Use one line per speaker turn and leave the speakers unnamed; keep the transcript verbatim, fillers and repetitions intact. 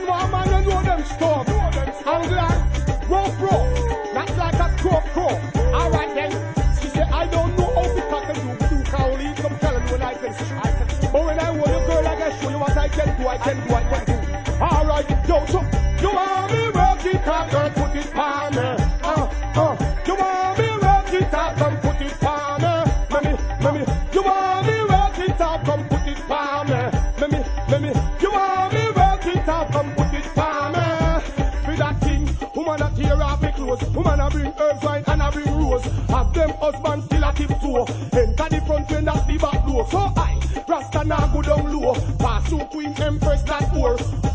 man, one man, you know them storm. Angler, rough, rough, not like a crow, crow. Alright then, she said, I don't know how to tackle you, do Cowley, come telling you when I can see. I can. But when I want you, girl, I can show you what I can do, I can do, I can do. Alright, yo, so, you want me work it out, girl, put it on me. Uh, uh, you want me work it out, come put it on me. Mommy, mommy, you want me work it out, come put it on me. Mommy, mommy, you want me work it out, come put it on me. For that thing, woman that tear off me clothes, woman a bring herbs wine and a bring rose. Have them husband still a tip toe. Enter the front when that's the back door. So I, Rasta now go down low. Pass through Queen Empress that horse.